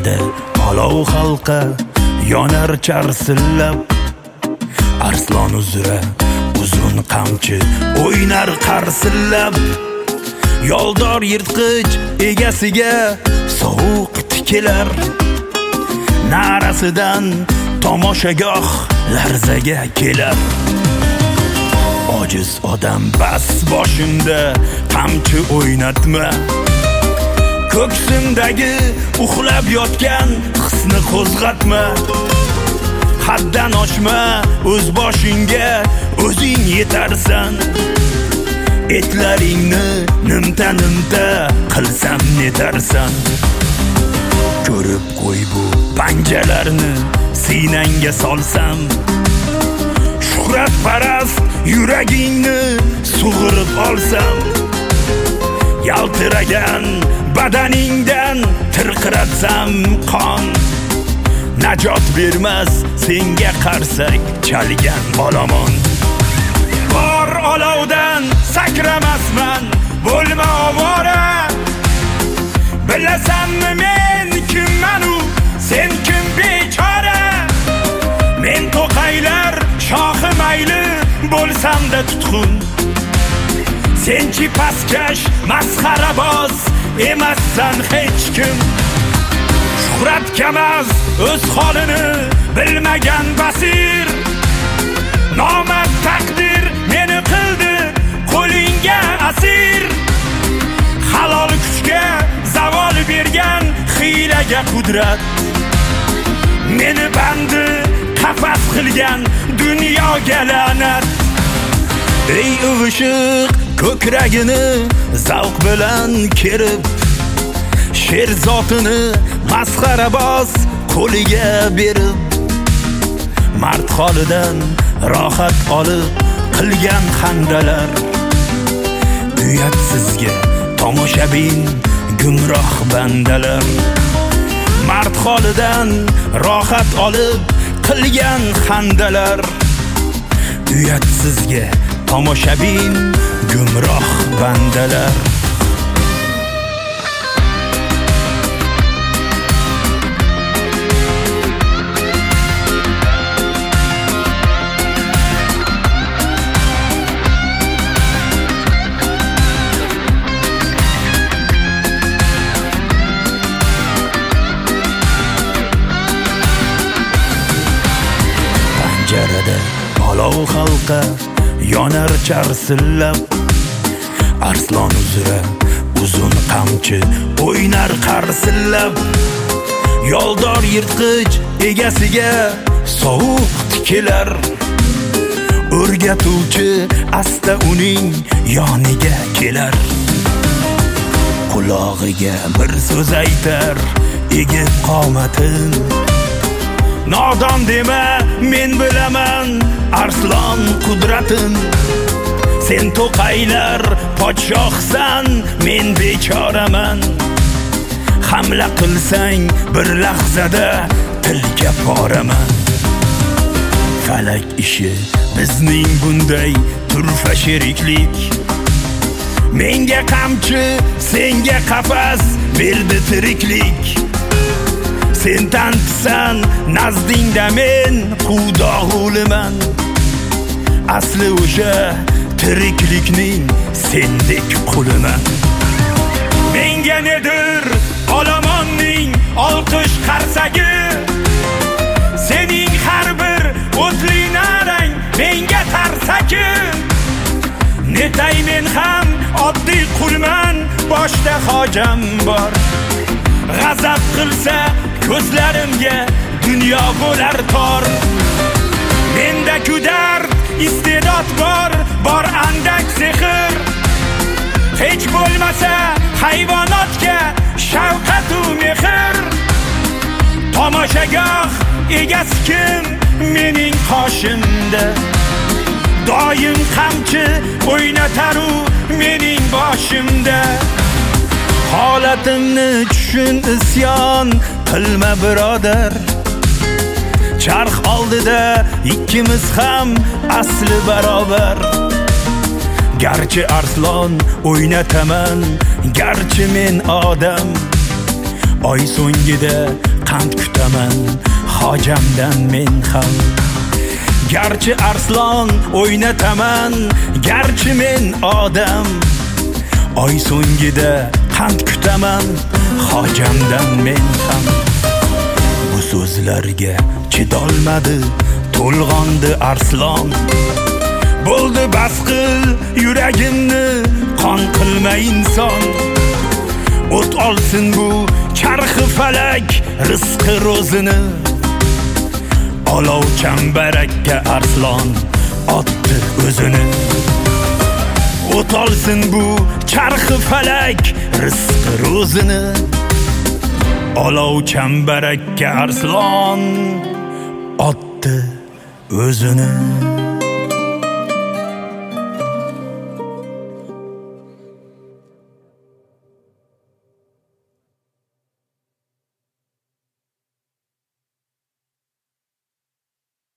Panjarada olov halqa yonar charsillab, arslon uzra uzun qamchi o'ynar qarsillab, yoldor yirtqich egasiga sovuq tikilar, narasidan tomoshagoh larzaga kelar. Ojiz odam bas boshimda qamchi o'ynatma, ko'ksimdagi uxlab yotgan hisni qo'zg'atma. Haddan oshma, o'z boshingga o'zing yetarsan. Etlaringni nimta-nimta qilsam netarsan. Ko'rib qo'y bu panjalarni sinangga solsam, shuhrat parast yuragingni sug'urib olsam, yaltiragan badaningdan tirqiratsam qon. Najot bermas senga qarsak chalgan olomon. Bor olovdan sakramasman, bo'lma ovora. Bilasanmi men kimman-u, sen kim bechora? Men to'qaylar shohi mayli bo'lsam-da tutqun. Senchi pastkash masxaraboz emassan hech kim. Shuhrat kamaz o'z holini bilmagan basir. Nomard taqdir meni qildi qo'lingga asir. Halol kuchga zavol bergan hiylaga qudrat, meni bandi qafas qilgan dunyoga la'nat. Ey uvushiq ko'kragini zavq bilan kerib, sher zotini masxaraboz qo'liga berib, mard holidan rohat olib qilgan xandalar. Uyatsizga tomoshabin gumroh bandalar. Mard holidan rohat olib qilgan xandalar. Uyatsizga tomoshabin gumroh bandalar. Panjarada olov halqa yonar charsillab, arslon uzra uzun qamchi o'ynar qarsillab, yoldor yirtqich egasiga sovuq tikilar. O'rgatuvchi asta uning yoniga kelar, qulog'iga bir so'z aytar egib qomatin. Nodon dema, men bilaman arslon qudratin. Sen to'qaylar podshohsan, men bechoraman. Hamla qilsang bir lahzada tilga poraman. Falak ishi bizning bunday turfa sheriklik. Menga qamchi, senga qafas berdi tiriklik. Sen tantisan nazdingda men qudo'liman. Asli o'sha tiriklikning sendek quliman. Menga nedir olomonning olqish qarsagi? Sening har bir o'tli narang menga tarsaki. Netay men ham oddiy qulman, boshda hojam bor. G'azab qilsa ko'zlarimga dunyo bo'lar tor. Menda dard, iste'dod bor andak sehr. Hech bo'lmasa hayvonotga shafqat u mehr. Tomoshagoh egasi kim mening qoshimda? Doim qamchi o'ynatar u mening boshimda. Holatimni tushun, isyon qilma birodar. Charx oldida ikkimiz ham asli barobar. Garchi arslon o'ynataman, garchi men odam, oy so'ngida qand kutaman hojamdan men ham. Garchi arslon o'ynataman, garchi men odam, oy so'ngida qand kutaman hojamdan men ham. Bu so'zlarga chidolmadi to'lg'ondi arslon. Bo'ldi bas qil yuragimni qon qilma inson. O't olsin bu charxi falak rizqi ro'zini. Olov chambarakka arslon otdi o'zini. O't olsin bu charxi falak rizqi ro'zini. Olov chambarakka arslon otdi o'zini.